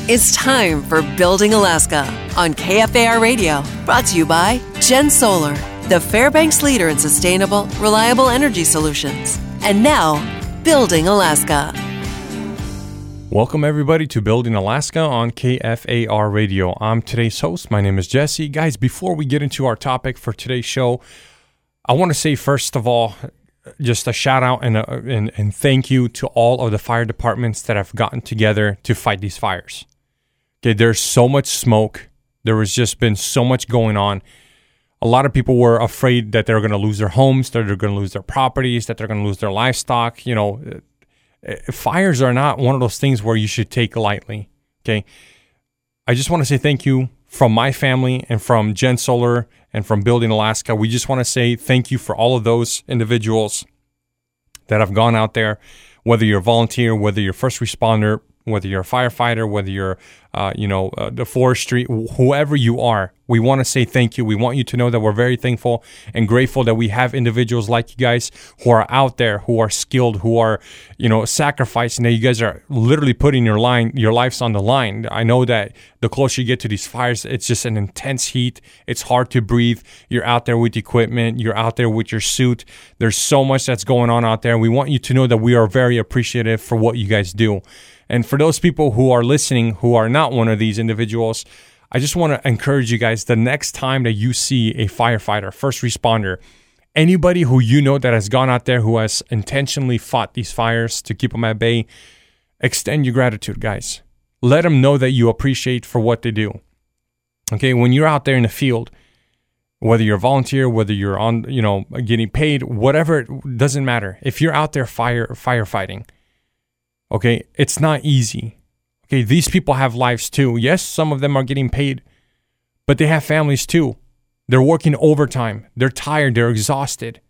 It's time for Building Alaska on KFAR Radio, brought to you by Gen Solar, the Fairbanks leader in sustainable, reliable energy solutions. And now, Building Alaska. Welcome everybody to Building Alaska on KFAR Radio. I'm today's host. My name is Jesse. Guys, before we get into our topic for today's show, I want to say first of all, just a shout out and thank you to all of the fire departments that have gotten together to fight these fires. Okay, there's so much smoke. There has just been so much going on. A lot of people were afraid that they're going to lose their homes, that they're going to lose their properties, that they're going to lose their livestock. You know, fires are not one of those things where you should take lightly. Okay, I just want to say thank you from my family and from Gen Solar and from Building Alaska. We just want to say thank you for all of those individuals that have gone out there, whether you're a volunteer, whether you're a first responder, whether you're a firefighter, whether you're, the forestry, whoever you are. We want to say thank you. We want you to know that we're very thankful and grateful that we have individuals like you guys who are out there, who are skilled, who are, sacrificing. That you guys are literally putting your lives on the line. I know that the closer you get to these fires, it's just an intense heat. It's hard to breathe. You're out there with equipment. You're out there with your suit. There's so much that's going on out there. We want you to know that we are very appreciative for what you guys do. And for those people who are listening, who are not one of these individuals, I just want to encourage you guys, the next time that you see a firefighter, first responder, anybody who you know that has gone out there, who has intentionally fought these fires to keep them at bay, extend your gratitude, guys. Let them know that you appreciate for what they do. Okay, when you're out there in the field, whether you're a volunteer, whether you're on, getting paid, whatever, it doesn't matter. If you're out there firefighting, okay, it's not easy. Okay, these people have lives too. Yes, some of them are getting paid, but they have families too. They're working overtime. They're tired. They're exhausted.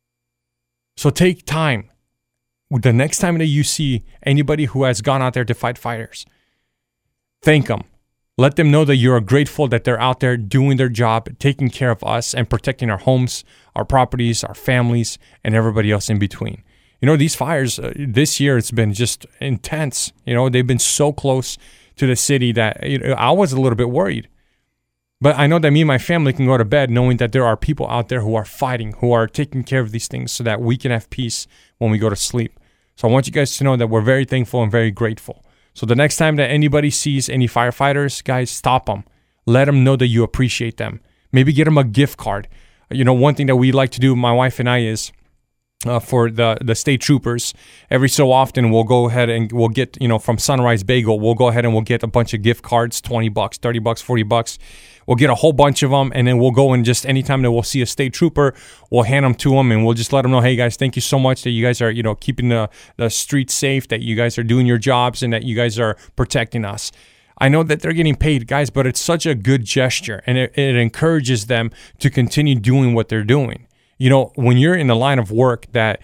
So take time. The next time that you see anybody who has gone out there to fight fires, thank them. Let them know that you're grateful that they're out there doing their job, taking care of us and protecting our homes, our properties, our families, and everybody else in between. These fires this year, it's been just intense. They've been so close to the city that I was a little bit worried. But I know that me and my family can go to bed knowing that there are people out there who are fighting, who are taking care of these things so that we can have peace when we go to sleep. So I want you guys to know that we're very thankful and very grateful. So the next time that anybody sees any firefighters, guys, stop them. Let them know that you appreciate them. Maybe get them a gift card. One thing that we like to do, my wife and I, is for the state troopers, every so often we'll go ahead and we'll get, from Sunrise Bagel, we'll go ahead and we'll get a bunch of gift cards, $20, $30, $40. We'll get a whole bunch of them, and then we'll go and just anytime that we'll see a state trooper, we'll hand them to them, and we'll just let them know, hey guys, thank you so much that you guys are, keeping the streets safe, that you guys are doing your jobs, and that you guys are protecting us. I know that they're getting paid, guys, but it's such a good gesture, and it encourages them to continue doing what they're doing. When you're in the line of work that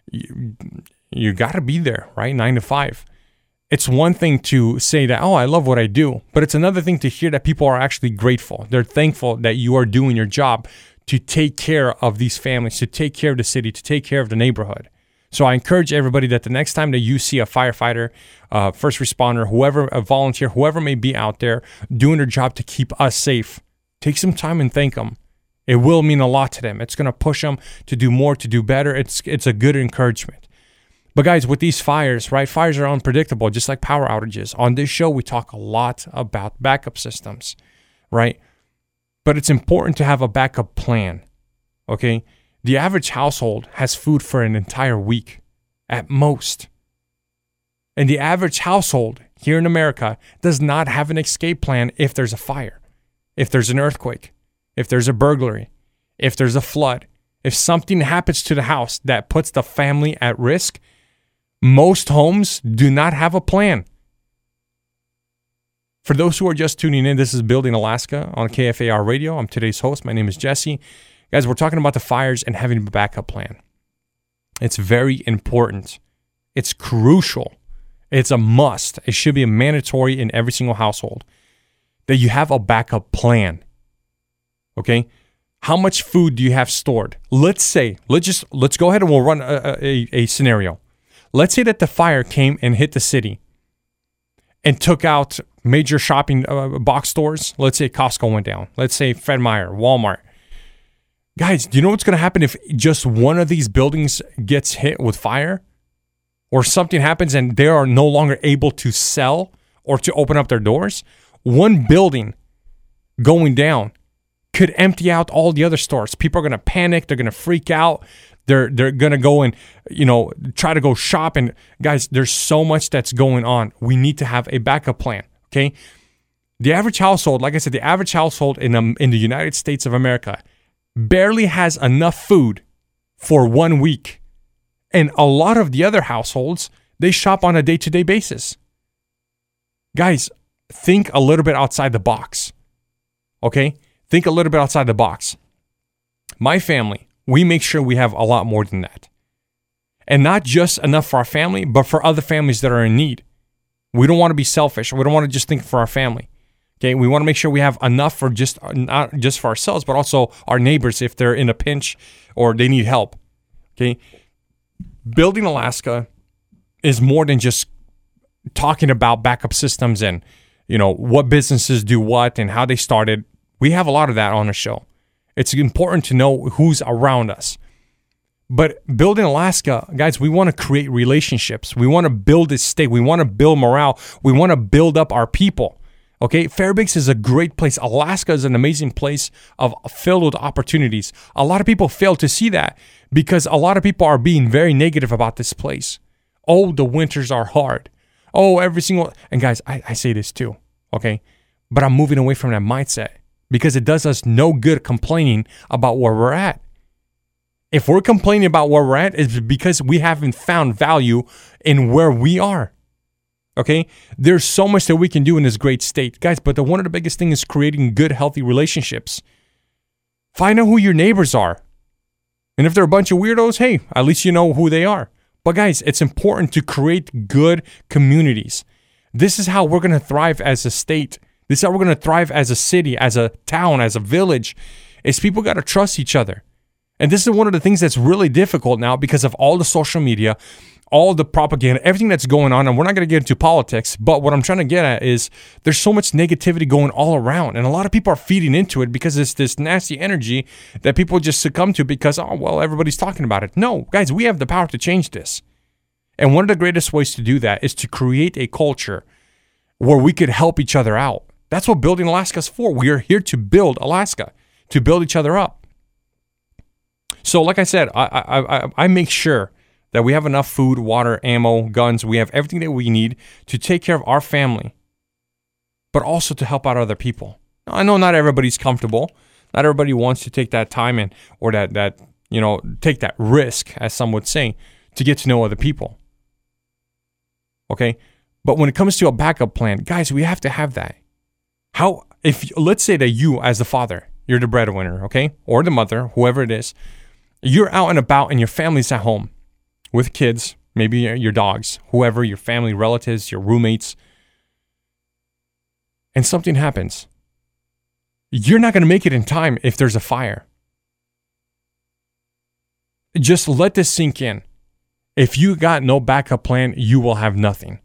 you got to be there, right? 9 to 5. It's one thing to say that, oh, I love what I do. But it's another thing to hear that people are actually grateful. They're thankful that you are doing your job to take care of these families, to take care of the city, to take care of the neighborhood. So I encourage everybody that the next time that you see a firefighter, first responder, whoever, a volunteer, whoever may be out there doing their job to keep us safe, take some time and thank them. It will mean a lot to them. It's going to push them to do more, to do better. It's a good encouragement. But guys, with these fires, right? Fires are unpredictable, just like power outages. On this show, we talk a lot about backup systems, right? But it's important to have a backup plan, okay? The average household has food for an entire week at most. And the average household here in America does not have an escape plan if there's a fire, if there's an earthquake, if there's a burglary, if there's a flood, if something happens to the house that puts the family at risk. Most homes do not have a plan. For those who are just tuning in, this is Building Alaska on KFAR Radio. I'm today's host. My name is Jesse. Guys, we're talking about the fires and having a backup plan. It's very important. It's crucial. It's a must. It should be a mandatory in every single household that you have a backup plan. Okay? How much food do you have stored? Let's go ahead and we'll run a scenario. Let's say that the fire came and hit the city and took out major shopping box stores. Let's say Costco went down. Let's say Fred Meyer, Walmart. Guys, do you know what's going to happen if just one of these buildings gets hit with fire or something happens and they are no longer able to sell or to open up their doors? One building going down could empty out all the other stores. People are going to panic. They're going to freak out. They're going to go and, try to go shop. And guys, there's so much that's going on. We need to have a backup plan, okay? The average household, like I said, the average household in the United States of America barely has enough food for 1 week. And a lot of the other households, they shop on a day-to-day basis. Guys, think a little bit outside the box, okay? Think a little bit outside the box. My family, we make sure we have a lot more than that. And not just enough for our family, but for other families that are in need. We don't want to be selfish. We don't want to just think for our family. Okay, we want to make sure we have enough for not just for ourselves, but also our neighbors if they're in a pinch or they need help. Okay, Building Alaska is more than just talking about backup systems and what businesses do what and how they started. We have a lot of that on the show. It's important to know who's around us. But Building Alaska, guys, we want to create relationships. We want to build a state. We want to build morale. We want to build up our people. Okay, Fairbanks is a great place. Alaska is an amazing place filled with opportunities. A lot of people fail to see that because a lot of people are being very negative about this place. Oh, the winters are hard. Oh, and guys, I say this too, okay? But I'm moving away from that mindset because it does us no good complaining about where we're at. If we're complaining about where we're at, it's because we haven't found value in where we are. Okay, there's so much that we can do in this great state, guys. But one of the biggest things is creating good, healthy relationships. Find out who your neighbors are, and if they're a bunch of weirdos, hey, at least you know who they are. But guys, it's important to create good communities. This is how we're going to thrive as a state. This is how we're going to thrive as a city, as a town, as a village. Is people got to trust each other, and this is one of the things that's really difficult now because of all the social media. All the propaganda, everything that's going on, and we're not going to get into politics, but what I'm trying to get at is there's so much negativity going all around, and a lot of people are feeding into it because it's this nasty energy that people just succumb to because, everybody's talking about it. No, guys, we have the power to change this. And one of the greatest ways to do that is to create a culture where we could help each other out. That's what Building Alaska is for. We are here to build Alaska, to build each other up. So like I said, I make sure that we have enough food, water, ammo, guns. We have everything that we need to take care of our family, but also to help out other people. I know not everybody's comfortable. Not everybody wants to take that time or take that risk, as some would say, to get to know other people. Okay? But when it comes to a backup plan, guys, we have to have that. Let's say that you, as the father, you're the breadwinner, okay? Or the mother, whoever it is, you're out and about and your family's at home with kids, maybe your dogs, whoever, your family, relatives, your roommates, and something happens. You're not going to make it in time if there's a fire. Just let this sink in. If you got no backup plan, you will have nothing.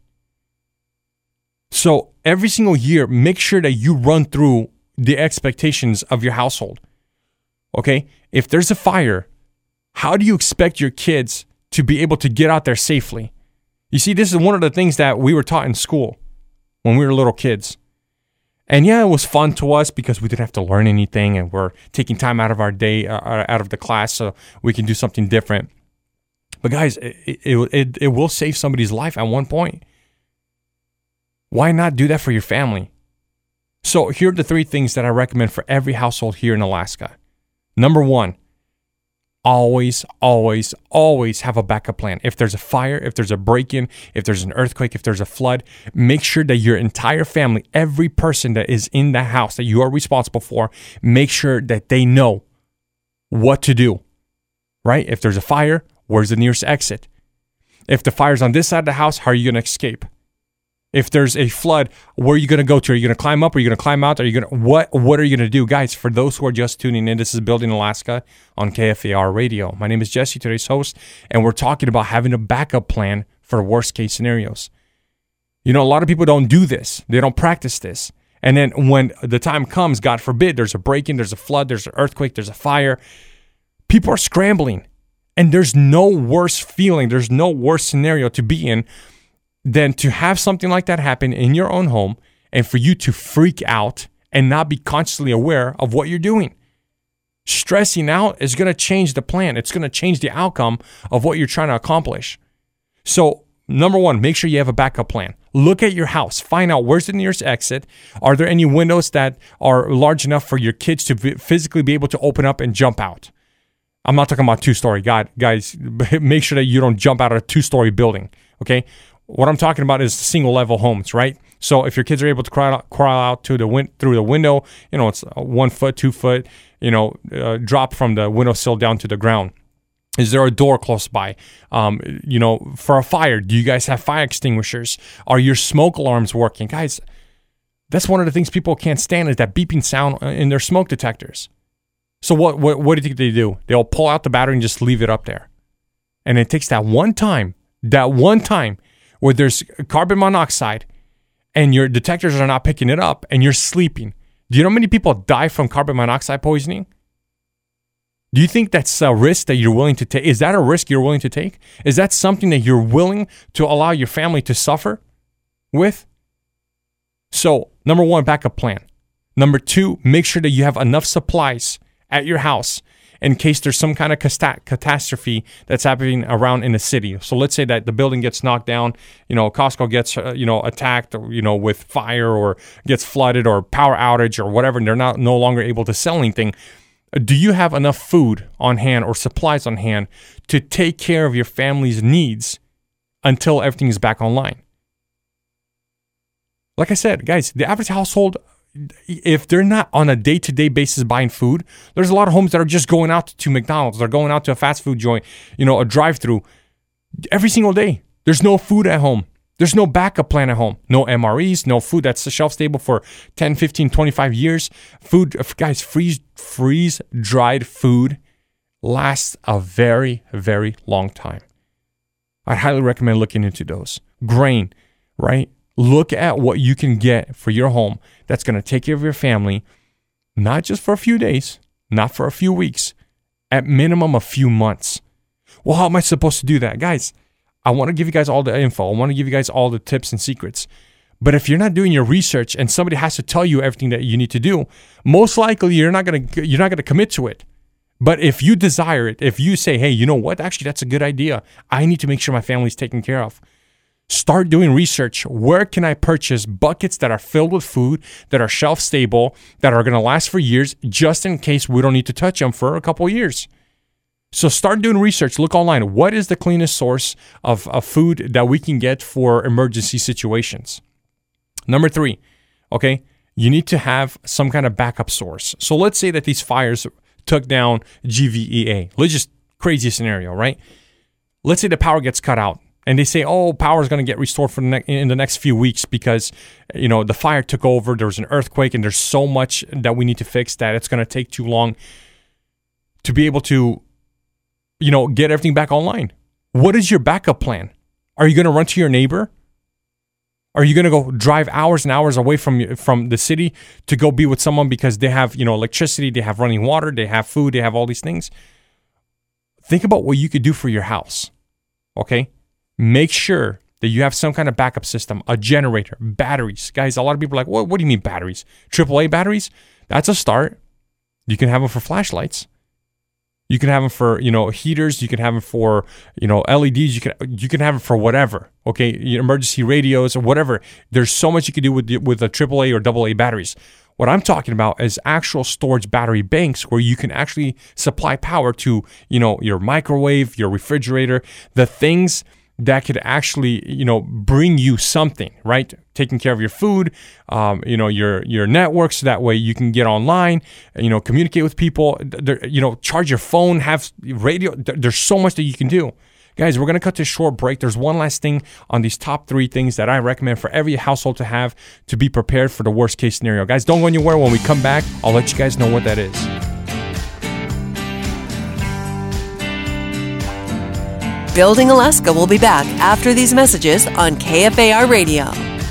So every single year, make sure that you run through the expectations of your household. Okay? If there's a fire, how do you expect your kids to be able to get out there safely? You see, this is one of the things that we were taught in school when we were little kids. And yeah, it was fun to us because we didn't have to learn anything and we're taking time out of our day, out of the class so we can do something different. But guys, it will save somebody's life at one point. Why not do that for your family? So here are the 3 things that I recommend for every household here in Alaska. Number 1, always, always, always have a backup plan. If there's a fire, if there's a break-in, if there's an earthquake, if there's a flood, make sure that your entire family, every person that is in the house that you are responsible for, make sure that they know what to do, right? If there's a fire, where's the nearest exit? If the fire's on this side of the house, how are you going to escape? If there's a flood, where are you going to go to? Are you going to climb up? Are you going to climb out? What are you going to do? Guys, for those who are just tuning in, this is Building Alaska on KFAR Radio. My name is Jesse, today's host, and we're talking about having a backup plan for worst case scenarios. A lot of people don't do this. They don't practice this. And then when the time comes, God forbid, there's a break-in, there's a flood, there's an earthquake, there's a fire, people are scrambling. And there's no worse feeling, there's no worse scenario to be in than to have something like that happen in your own home and for you to freak out and not be consciously aware of what you're doing. Stressing out is going to change the plan. It's going to change the outcome of what you're trying to accomplish. So, number one, make sure you have a backup plan. Look at your house. Find out where's the nearest exit. Are there any windows that are large enough for your kids to physically be able to open up and jump out? I'm not talking about two-story. Guys, make sure that you don't jump out of a two-story building, okay? What I'm talking about is single-level homes, right? So if your kids are able to crawl out through the window, it's 1 foot, 2 foot, drop from the windowsill down to the ground. Is there a door close by? For a fire, do you guys have fire extinguishers? Are your smoke alarms working? Guys, that's one of the things people can't stand is that beeping sound in their smoke detectors. So what do you think they do? They'll pull out the battery and just leave it up there. And it takes that one time where there's carbon monoxide and your detectors are not picking it up and you're sleeping. Do you know how many people die from carbon monoxide poisoning? Do you think that's a risk that you're willing to take? Is that a risk you're willing to take? Is that something that you're willing to allow your family to suffer with? So, number one, backup plan. Number two, make sure that you have enough supplies at your house in case there's some kind of catastrophe that's happening around in the city. So let's say that the building gets knocked down, Costco gets, attacked, with fire or gets flooded or power outage or whatever, and they're no longer able to sell anything. Do you have enough food on hand or supplies on hand to take care of your family's needs until everything is back online? Like I said, guys, the average household, if they're not on a day-to-day basis buying food, there's a lot of homes that are just going out to McDonald's. They're going out to a fast food joint, a drive-through every single day. There's no food at home. There's no backup plan at home. No MREs, no food that's shelf stable for 10, 15, 25 years. Food, guys, freeze-dried food lasts a very, very long time. I highly recommend looking into those. Grain, right? Look at what you can get for your home that's going to take care of your family, not just for a few days, not for a few weeks, at minimum a few months. Well, how am I supposed to do that? Guys, I want to give you guys all the info. I want to give you guys all the tips and secrets. But if you're not doing your research and somebody has to tell you everything that you need to do, most likely you're not going to commit to it. But if you desire it, if you say, hey, you know what? Actually, that's a good idea. I need to make sure my family's taken care of. Start doing research. Where can I purchase buckets that are filled with food, that are shelf stable, that are going to last for years, just in case we don't need to touch them for a couple of years? So start doing research. Look online. What is the cleanest source of food that we can get for emergency situations? Number 3, okay, you need to have some kind of backup source. So let's say that these fires took down GVEA. Let's just crazy scenario, right? Let's say the power gets cut out. And they say, power is going to get restored in the next few weeks because, the fire took over. There was an earthquake and there's so much that we need to fix that it's going to take too long to be able to, get everything back online. What is your backup plan? Are you going to run to your neighbor? Are you going to go drive hours and hours away from the city to go be with someone because they have, electricity, they have running water, they have food, they have all these things? Think about what you could do for your house, okay? Make sure that you have some kind of backup system, a generator, batteries. Guys, a lot of people are like, what do you mean batteries? AAA batteries? That's a start. You can have them for flashlights. You can have them for, heaters. You can have them for, LEDs. You can have them for whatever, okay? Emergency radios or whatever. There's so much you can do with a AAA or AA batteries. What I'm talking about is actual storage battery banks where you can actually supply power to, your microwave, your refrigerator, the things that could actually, bring you something, right? Taking care of your food, your network, so that way you can get online, communicate with people, charge your phone, have radio. There's so much that you can do. Guys, we're going to cut this short break. There's one last thing on these top 3 things that I recommend for every household to have to be prepared for the worst case scenario. Guys, don't go anywhere. When we come back, I'll let you guys know what that is. Building Alaska will be back after these messages on KFAR Radio.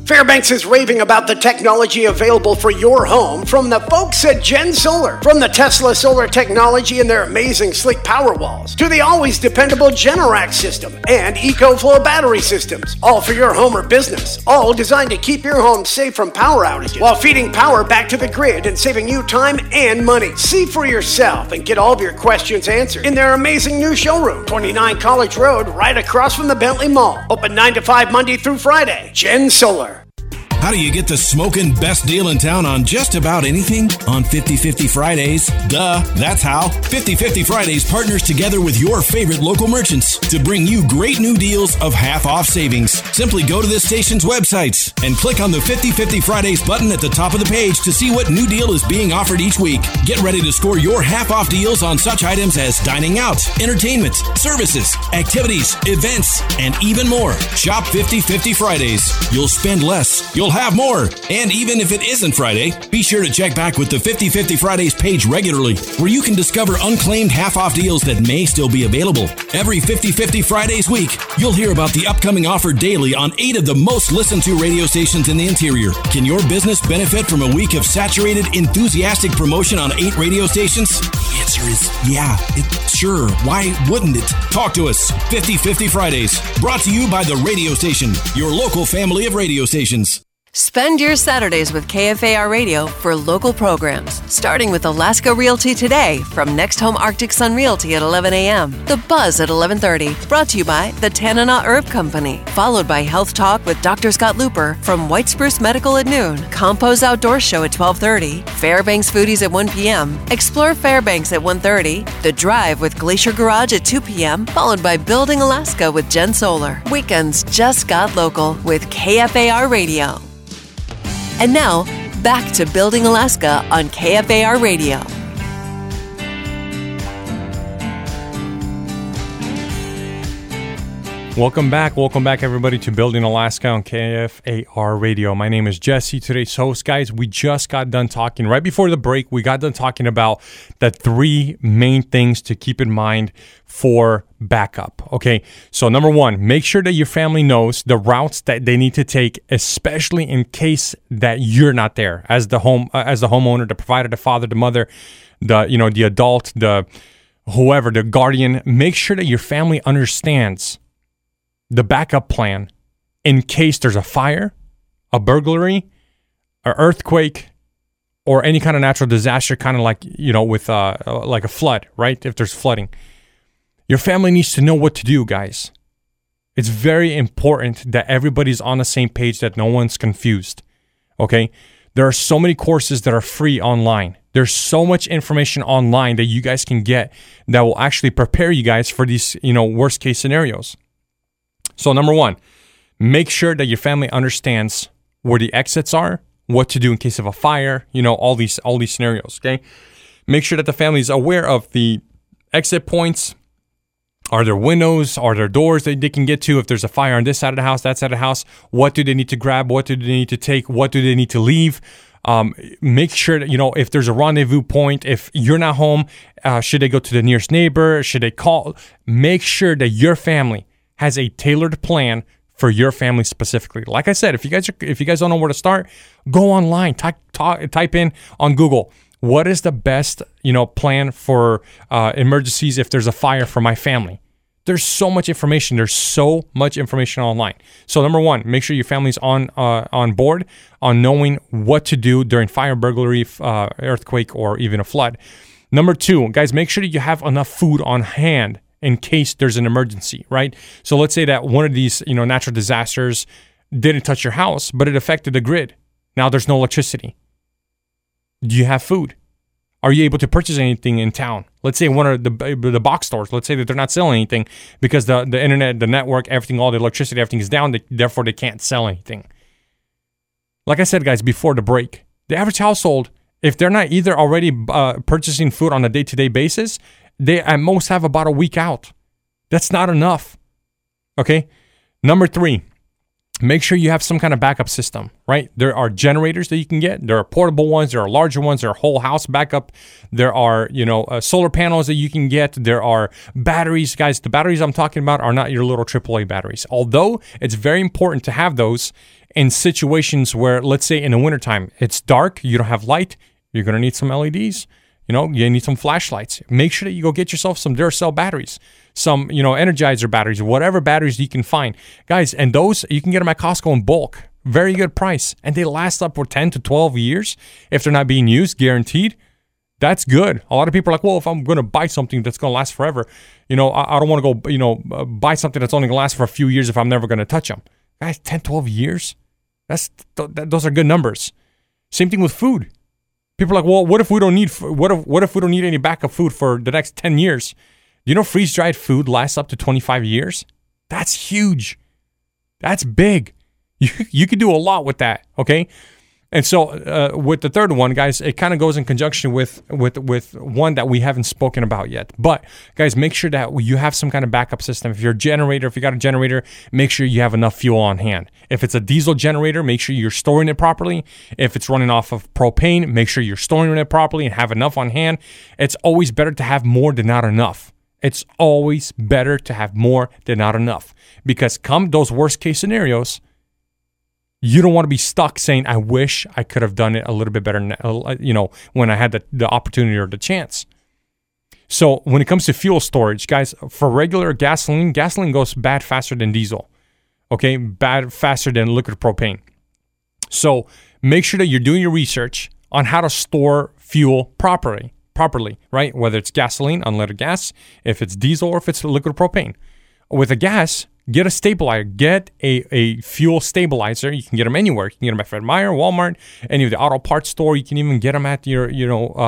Fairbanks is raving about the technology available for your home from the folks at Gen Solar. From the Tesla solar technology and their amazing sleek power walls to the always dependable Generac system and EcoFlow battery systems. All for your home or business. All designed to keep your home safe from power outages while feeding power back to the grid and saving you time and money. See for yourself and get all of your questions answered in their amazing new showroom, 29 College Road, right across from the Bentley Mall. Open 9 to 5 Monday through Friday. Gen Solar. How do you get the smoking best deal in town on just about anything? On 50/50 Fridays. Duh, that's how. 50/50 Fridays partners together with your favorite local merchants to bring you great new deals of half-off savings. Simply go to this station's websites and click on the 50/50 Fridays button at the top of the page to see what new deal is being offered each week. Get ready to score your half-off deals on such items as dining out, entertainment, services, activities, events, and even more. Shop 50/50 Fridays. You'll spend less. You'll have more. And even if it isn't Friday, be sure to check back with the 50/50 Fridays page regularly, where you can discover unclaimed half-off deals that may still be available. Every 50/50 Fridays week, you'll hear about the upcoming offer daily on 8 of the most listened to radio stations in the interior. Can your business benefit from a week of saturated, enthusiastic promotion on 8 radio stations? The answer is yeah. Sure. Why wouldn't it? Talk to us. 50/50 Fridays. Brought to you by the radio station, your local family of radio stations. Spend your Saturdays with KFAR Radio for local programs, starting with Alaska Realty Today from Next Home Arctic Sun Realty at 11 a.m., The Buzz at 11:30, brought to you by the Tanana Herb Company, followed by Health Talk with Dr. Scott Looper from White Spruce Medical at noon, Compose Outdoor Show at 12:30, Fairbanks Foodies at 1 p.m., Explore Fairbanks at 1:30, The Drive with Glacier Garage at 2 p.m., followed by Building Alaska with Gen Solar. Weekends just got local with KFAR Radio. And now, back to Building Alaska on KFAR Radio. Welcome back everybody to Building Alaska on KFAR Radio. My name is Jesse, today's host. Guys, we just got done talking, right before the break, we got done talking about the 3 main things to keep in mind for backup. Okay, so number 1, make sure that your family knows the routes that they need to take, especially in case that you're not there as the homeowner, the provider, the father, the mother, the adult, the whoever, the guardian. Make sure that your family understands the backup plan in case there's a fire, a burglary, an earthquake, or any kind of natural disaster, kind of like, with like a flood, right? If there's flooding. Your family needs to know what to do, guys. It's very important that everybody's on the same page, that no one's confused, okay? There are so many courses that are free online. There's so much information online that you guys can get that will actually prepare you guys for these, worst case scenarios. So number 1, make sure that your family understands where the exits are, what to do in case of a fire, all these scenarios, okay? Make sure that the family is aware of the exit points. Are there windows? Are there doors that they can get to? If there's a fire on this side of the house, that side of the house, what do they need to grab? What do they need to take? What do they need to leave? Make sure that, if there's a rendezvous point, if you're not home, should they go to the nearest neighbor? Should they call? Make sure that your family has a tailored plan for your family specifically. Like I said, if you guys don't know where to start, go online, type in on Google, what is the best, plan for emergencies if there's a fire for my family? There's so much information. There's so much information online. So number 1, make sure your family's on board on knowing what to do during fire, burglary, earthquake, or even a flood. Number 2, guys, make sure that you have enough food on hand in case there's an emergency, right? So let's say that one of these, natural disasters didn't touch your house, but it affected the grid. Now there's no electricity. Do you have food? Are you able to purchase anything in town? Let's say one of the box stores, let's say that they're not selling anything because the internet, the network, everything, all the electricity, everything is down. Therefore, they can't sell anything. Like I said, guys, before the break, the average household, if they're not either already purchasing food on a day-to-day basis, they at most have about a week out. That's not enough. Okay? Number 3, make sure you have some kind of backup system, right? There are generators that you can get. There are portable ones. There are larger ones. There are whole house backup. There are, solar panels that you can get. There are batteries. Guys, the batteries I'm talking about are not your little AAA batteries. Although it's very important to have those in situations where, let's say in the wintertime, it's dark, you don't have light, you're going to need some LEDs. You need some flashlights. Make sure that you go get yourself some Duracell batteries, some, Energizer batteries, whatever batteries you can find. Guys, and those, you can get them at Costco in bulk. Very good price. And they last up for 10 to 12 years if they're not being used, guaranteed. That's good. A lot of people are like, well, if I'm going to buy something that's going to last forever, I don't want to go, buy something that's only going to last for a few years if I'm never going to touch them. Guys, 10, 12 years? Those are good numbers. Same thing with food. People are like, well, what if we don't need any backup food for the next 10 years? Freeze-dried food lasts up to 25 years? That's huge. That's big. You can do a lot with that, okay? And so with the third one, guys, it kind of goes in conjunction with one that we haven't spoken about yet. But, guys, make sure that you have some kind of backup system. If you got a generator, make sure you have enough fuel on hand. If it's a diesel generator, make sure you're storing it properly. If it's running off of propane, make sure you're storing it properly and have enough on hand. It's always better to have more than not enough. It's always better to have more than not enough. Because come those worst case scenarios, you don't want to be stuck saying, I wish I could have done it a little bit better, when I had the opportunity or the chance. So when it comes to fuel storage, guys, for regular gasoline goes bad faster than diesel. Okay, bad faster than liquid propane. So make sure that you're doing your research on how to store fuel properly, right? Whether it's gasoline, unleaded gas, if it's diesel, or if it's liquid propane. With a gas, get a stabilizer. Get a fuel stabilizer. You can get them anywhere. You can get them at Fred Meyer, Walmart, any of the auto parts store. You can even get them at your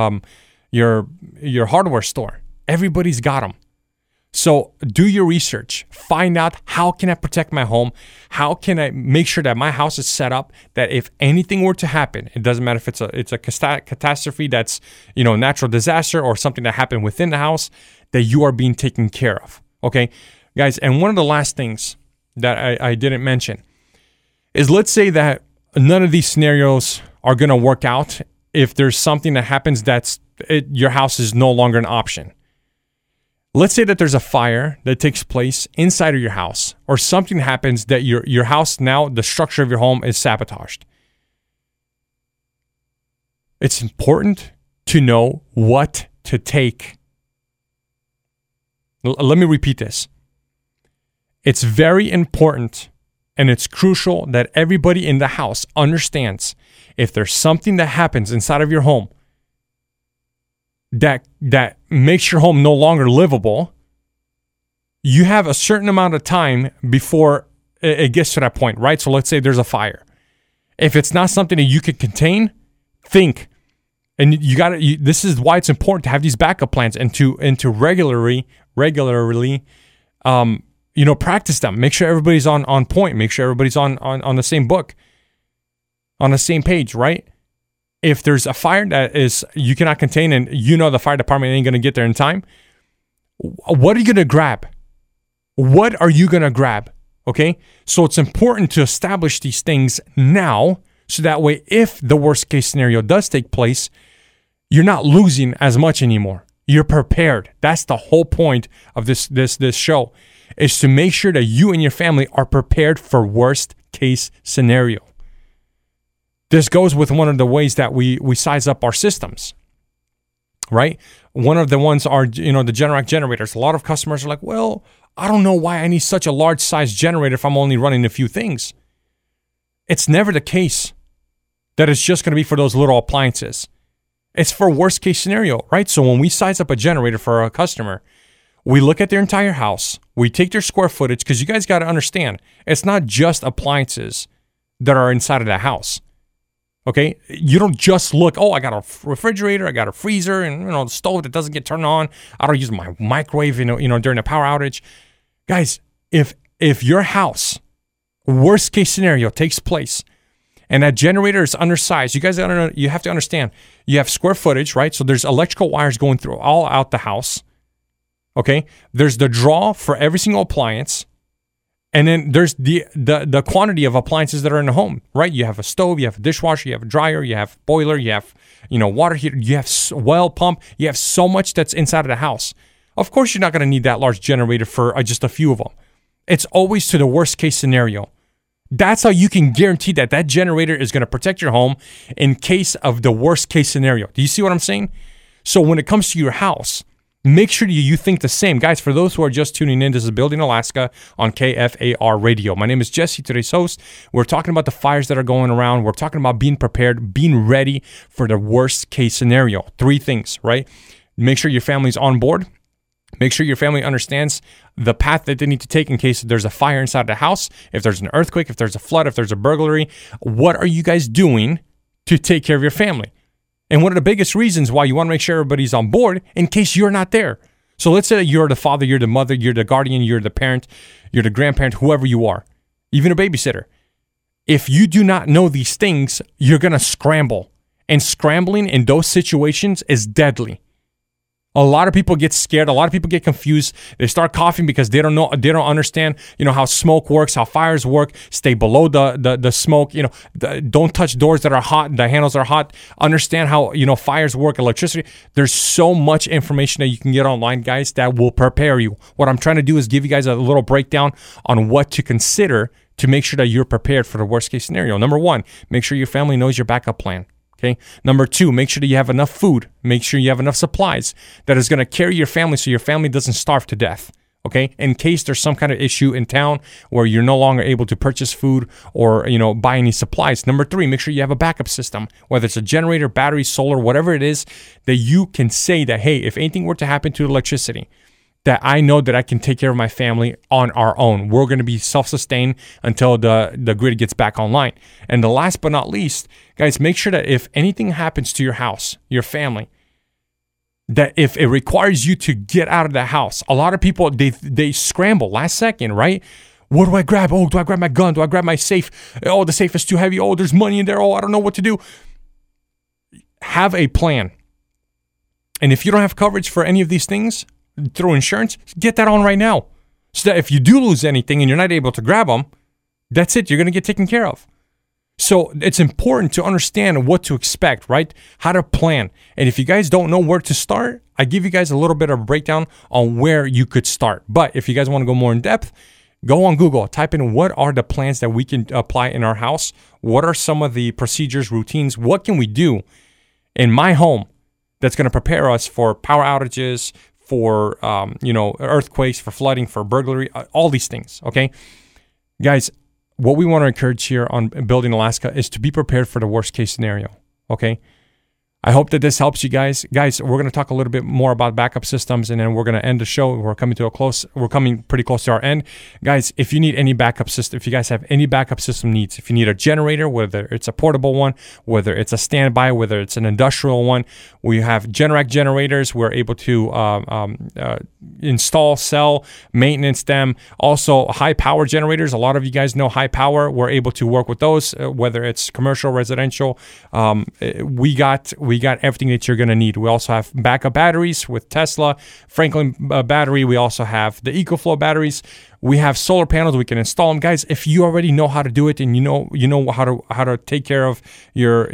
hardware store. Everybody's got them. So do your research. Find out, how can I protect my home? How can I make sure that my house is set up that if anything were to happen, it doesn't matter if it's a catastrophe that's, natural disaster or something that happened within the house, that you are being taken care of. Okay, guys, and one of the last things that I didn't mention is, let's say that none of these scenarios are going to work out. If there's something that happens your house is no longer an option. Let's say that there's a fire that takes place inside of your house, or something happens that your house now, the structure of your home is sabotaged. It's important to know what to take. Let me repeat this. It's very important and it's crucial that everybody in the house understands, if there's something that happens inside of your home that makes your home no longer livable, you have a certain amount of time before it gets to that point, right? So let's say there's a fire. If it's not something that you can contain, think. And this is why it's important to have these backup plans and to regularly practice them. Make sure everybody's on point. Make sure everybody's on the same book, on the same page, right? If there's a fire that you cannot contain, and the fire department ain't going to get there in time, what are you going to grab? What are you going to grab? Okay? So it's important to establish these things now, so that way, if the worst case scenario does take place, you're not losing as much anymore. You're prepared. That's the whole point of this show, is to make sure that you and your family are prepared for worst case scenario. This goes with one of the ways that we size up our systems, right? One of the ones are, the Generac generators. A lot of customers are like, well, I don't know why I need such a large size generator if I'm only running a few things. It's never the case that it's just going to be for those little appliances. It's for worst case scenario, right? So when we size up a generator for a customer, we look at their entire house. We take their square footage, because you guys got to understand, it's not just appliances that are inside of the house. Okay, you don't just look, I got a refrigerator, I got a freezer, and the stove that doesn't get turned on. I don't use my microwave, during a power outage. Guys, if your house, worst case scenario, takes place, and that generator is undersized, you have to understand, you have square footage, right? So there's electrical wires going through all out the house. Okay, there's the draw for every single appliance. And then there's the quantity of appliances that are in the home, right? You have a stove, you have a dishwasher, you have a dryer, you have a boiler, you have, water heater, you have well pump, you have so much that's inside of the house. Of course, you're not going to need that large generator for just a few of them. It's always to the worst case scenario. That's how you can guarantee that that generator is going to protect your home in case of the worst case scenario. Do you see what I'm saying? So when it comes to your house, make sure you think the same. Guys, for those who are just tuning in, this is Building Alaska on KFAR Radio. My name is Jesse, today's host. We're talking about the fires that are going around. We're talking about being prepared, being ready for the worst case scenario. 3 things, right? Make sure your family's on board. Make sure your family understands the path that they need to take in case there's a fire inside the house, if there's an earthquake, if there's a flood, if there's a burglary. What are you guys doing to take care of your family? And one of the biggest reasons why you want to make sure everybody's on board in case you're not there. So let's say that you're the father, you're the mother, you're the guardian, you're the parent, you're the grandparent, whoever you are, even a babysitter. If you do not know these things, you're going to scramble. And scrambling in those situations is deadly. A lot of people get scared. A lot of people get confused. They start coughing because they don't know. They don't understand, how smoke works, how fires work. Stay below the smoke. Don't touch doors that are hot. The handles are hot. Understand how fires work, electricity. There's so much information that you can get online, guys, that will prepare you. What I'm trying to do is give you guys a little breakdown on what to consider to make sure that you're prepared for the worst case scenario. Number 1, make sure your family knows your backup plan. Okay. Number 2, make sure that you have enough food. Make sure you have enough supplies that is going to carry your family so your family doesn't starve to death. Okay. In case there's some kind of issue in town where you're no longer able to purchase food or, buy any supplies. Number 3, make sure you have a backup system, whether it's a generator, battery, solar, whatever it is, that you can say that, hey, if anything were to happen to electricity, that I know that I can take care of my family on our own. We're going to be self-sustained until the grid gets back online. And the last but not least, guys, make sure that if anything happens to your house, your family, that if it requires you to get out of the house, a lot of people, they scramble last second, right? What do I grab? Oh, do I grab my gun? Do I grab my safe? Oh, the safe is too heavy. Oh, there's money in there. Oh, I don't know what to do. Have a plan. And if you don't have coverage for any of these things, through insurance, get that on right now. So that if you do lose anything and you're not able to grab them, that's it. You're going to get taken care of. So it's important to understand what to expect, right? How to plan. And if you guys don't know where to start, I give you guys a little bit of a breakdown on where you could start. But if you guys want to go more in depth, go on Google, type in what are the plans that we can apply in our house? What are some of the procedures, routines? What can we do in my home that's going to prepare us for power outages, for earthquakes, for flooding, for burglary, all these things, okay? Guys, what we want to encourage here on Building Alaska is to be prepared for the worst case scenario, okay? I hope that this helps you guys. Guys, we're going to talk a little bit more about backup systems, and then we're going to end the show. We're coming pretty close to our end. Guys, if you need any backup system, if you guys have any backup system needs, if you need a generator, whether it's a portable one, whether it's a standby, whether it's an industrial one, we have Generac generators. We're able to install, sell, maintenance them. Also, high power generators. A lot of you guys know high power. We're able to work with those, whether it's commercial, residential. We got everything that you're going to need. We also have backup batteries with Tesla, Franklin battery. We also have the EcoFlow batteries. We have solar panels. We can install them, guys. If you already know how to do it and you know how to take care of your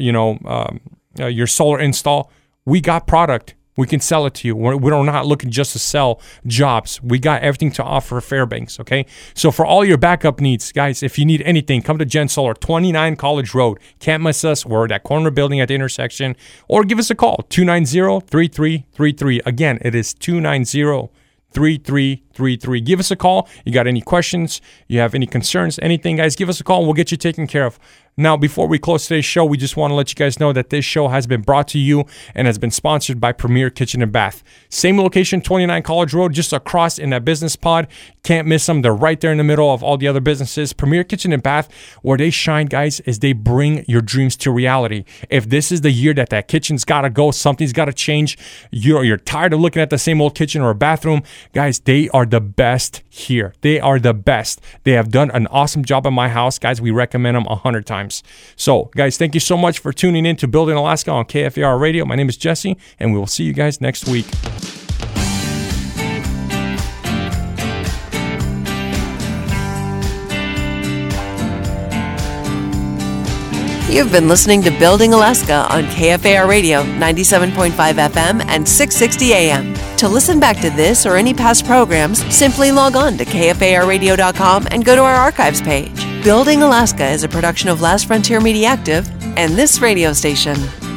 solar install, we got product. We can sell it to you. We're not looking just to sell jobs. We got everything to offer Fairbanks, okay? So for all your backup needs, guys, if you need anything, come to Gen Solar, 29 College Road. Can't miss us. We're at that corner building at the intersection. Or give us a call, 290-3333. Again, it is 290-3333. Give us a call. You got any questions? You have any concerns? Anything, guys, give us a call. We'll get you taken care of. Now, before we close today's show, we just want to let you guys know that this show has been brought to you and has been sponsored by Premier Kitchen and Bath. Same location, 29 College Road, just across in that business pod. Can't miss them. They're right there in the middle of all the other businesses. Premier Kitchen and Bath, where they shine, guys, is they bring your dreams to reality. If this is the year that kitchen's got to go, something's got to change, you're tired of looking at the same old kitchen or bathroom, guys, they are the best here. They are the best. They have done an awesome job in my house. Guys, we recommend them 100 times. So, guys, thank you so much for tuning in to Building Alaska on KFAR Radio. My name is Jesse, and we will see you guys next week. You've been listening to Building Alaska on KFAR Radio, 97.5 FM and 660 AM. To listen back to this or any past programs, simply log on to KFARradio.com and go to our archives page. Building Alaska is a production of Last Frontier Media Active and this radio station.